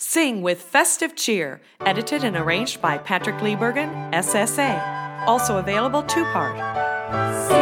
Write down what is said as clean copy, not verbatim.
Sing with festive cheer, edited and arranged by Patrick Liebergen, SSA. Also available 2-part.